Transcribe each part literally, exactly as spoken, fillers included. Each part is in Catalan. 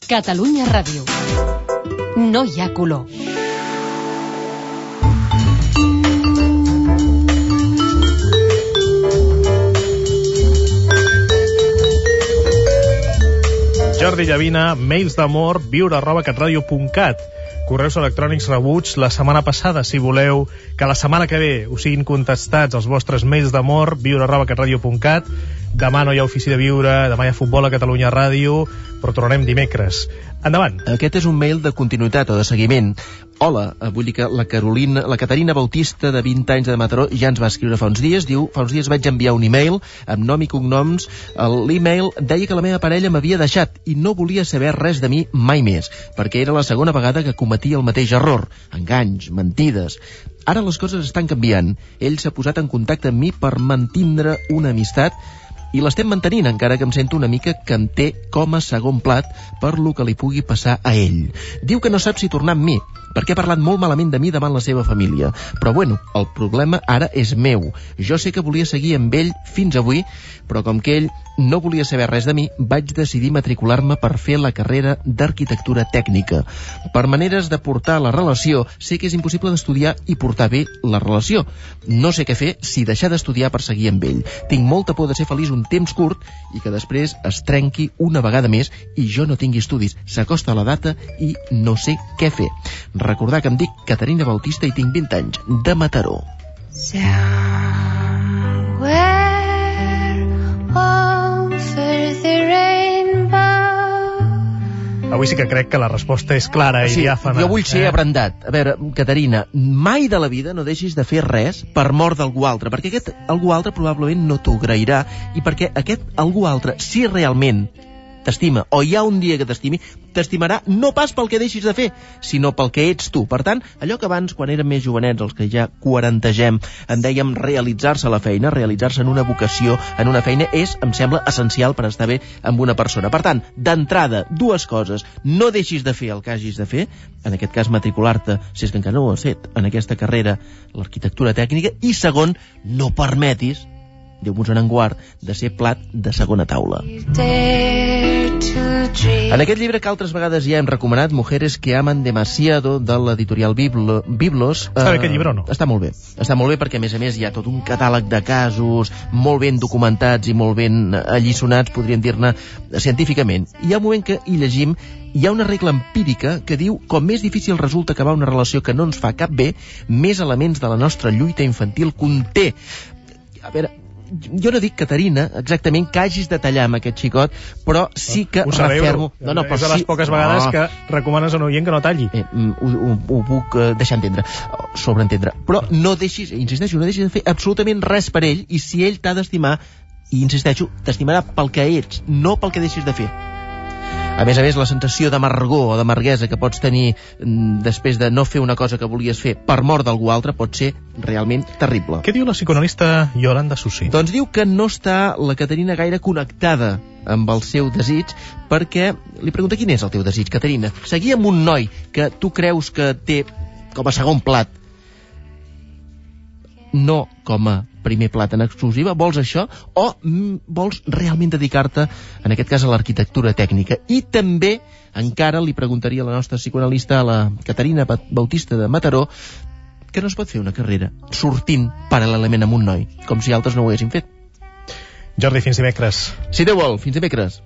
Catalunya Ràdio. No hi ha color. Jordi Llavina, mails d'amor, viure arroba catradio punt cat. Correus electrònics rebuts la setmana passada. Si voleu que la setmana que ve us siguin contestats els vostres mails d'amor, viure arroba catradio punt cat. Demà no hi ha ofici de viure, demà hi ha futbol a Catalunya Ràdio, però tornarem dimecres. Endavant. Aquest és un mail de continuïtat o de seguiment. Hola, vull dir que la Carolina, la Caterina Bautista, de vint anys, de Mataró, ja ens va escriure fa uns dies. Diu, fa uns dies vaig enviar un email amb nom i cognoms. L'email deia que la meva parella m'havia deixat i no volia saber res de mi mai més, perquè era la segona vegada que cometia el mateix error. Enganys, mentides. Ara les coses estan canviant. Ell s'ha posat en contacte amb mi per mantindre una amistat i l'estem mantenint, encara que em sento una mica que em té com a segon plat per lo que li pugui passar a ell. Diu que no sap si tornar amb mi, perquè ha parlat molt malament de mi davant la seva família. Però bueno, el problema ara és meu. Jo sé que volia seguir amb ell fins avui, però com que ell no volia saber res de mi, vaig decidir matricular-me per fer la carrera d'arquitectura tècnica. Per maneres de portar la relació, sé que és impossible d'estudiar i portar bé la relació. No sé què fer si deixar d'estudiar per seguir amb ell. Tinc molta por de ser feliç un temps curt i que després es trenqui una vegada més i jo no tingui estudis. S'acosta la data i no sé què fer. Recordar que em dic Caterina Bautista i tinc vint anys, de Mataró. Avui sí que crec que la resposta és clara i sí, diàfana. Jo vull ser eh? abrandat. A veure, Caterina, mai de la vida no deixis de fer res per mort d'algú altre, perquè aquest algú altre probablement no t'ho agrairà i perquè aquest algú altre, si realment t'estima, o hi ha un dia que t'estimi, t'estimarà no pas pel que deixis de fer, sinó pel que ets tu. Per tant, allò que abans, quan érem més jovenets, els que ja quarantegem, en dèiem realitzar-se a la feina, realitzar-se en una vocació, en una feina, és, em sembla, essencial per estar bé amb una persona. Per tant, d'entrada, dues coses. No deixis de fer el que hagis de fer, en aquest cas matricular-te, si és que encara no ho has fet, en aquesta carrera, l'arquitectura tècnica, i segon, no permetis, Déu-nos en guard, de ser plat de segona taula. En aquest llibre que altres vegades ja hem recomanat, Mujeres que aman demasiado, de l'editorial Biblo, Biblos... Està bé aquest llibre o no? Està molt bé. Està molt bé perquè, a més a més, hi ha tot un catàleg de casos molt ben documentats i molt ben alliçonats, podríem dir-ne, científicament. Hi ha un moment que hi llegim, hi ha una regla empírica que diu com més difícil resulta acabar una relació que no ens fa cap bé, més elements de la nostra lluita infantil conté. A veure... Jo no dic, Caterina, exactament que hagis de tallar amb aquest xicot, però sí que ho sabeu, refermo... No, no, és de les sí... poques vegades no. que recomanes a un oient que no talli. Eh, ho, ho, ho puc eh, deixar entendre, sobreentendre. Però no deixis, insisteixo, no deixis de fer absolutament res per ell, i si ell t'ha d'estimar, i insisteixo, t'estimarà pel que ets, no pel que deixis de fer. A més a més, la sensació d'amargor o d'amarguesa que pots tenir mm, després de no fer una cosa que volies fer per mort d'algú altre pot ser realment terrible. Què diu la psicoanalista Yolanda Sussi? Doncs diu que no està la Caterina gaire connectada amb el seu desig, perquè li pregunta quin és el teu desig, Caterina. Seguir amb un noi que tu creus que té com a segon plat, no com a primer plat en exclusiva, vols això o mm, vols realment dedicar-te en aquest cas a l'arquitectura tècnica? I també encara li preguntaria a la nostra psicoanalista, a la Caterina Bautista de Mataró, que no es pot fer una carrera sortint paral·lelament amb un noi, com si altres no ho haguessin fet. Jordi, fins dimecres. Si Déu vol, fins dimecres.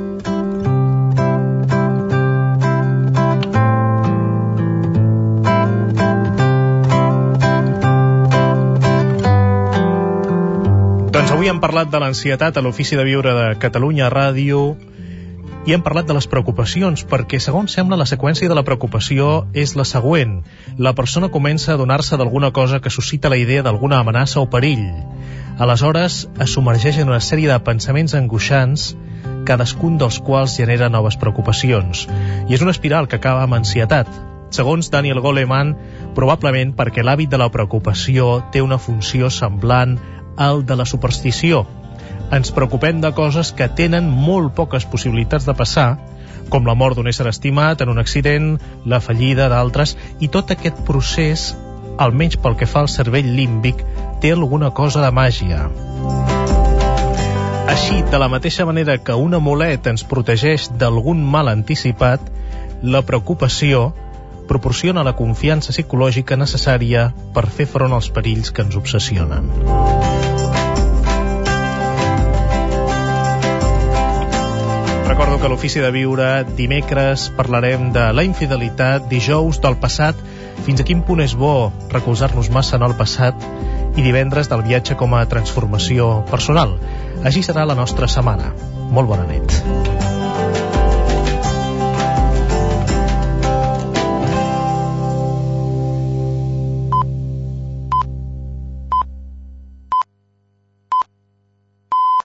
Avui hem parlat de l'ansietat a l'Ofici de Viure de Catalunya Ràdio i hem parlat de les preocupacions, perquè segons sembla la seqüència de la preocupació és la següent. La persona comença a adonar-se d'alguna cosa que suscita la idea d'alguna amenaça o perill. Aleshores es submergeix en una sèrie de pensaments angoixants, cadascun dels quals genera noves preocupacions. I és una espiral que acaba amb ansietat. Segons Daniel Goleman, probablement perquè l'hàbit de la preocupació té una funció semblant al de la superstició. Ens preocupem de coses que tenen molt poques possibilitats de passar, com la mort d'un ésser estimat en un accident, la fallida d'altres, i tot aquest procés, almenys pel que fa al cervell límbic, té alguna cosa de màgia. Així, de la mateixa manera que un amulet ens protegeix d'algun mal anticipat, la preocupació proporciona la confiança psicològica necessària per fer front als perills que ens obsessionen. Recordo que a l'Ofici de Viure dimecres parlarem de la infidelitat, dijous del passat, fins a quin punt és bo recolzar-nos massa en el passat, i divendres del viatge com a transformació personal. Així serà la nostra setmana. Molt bona nit.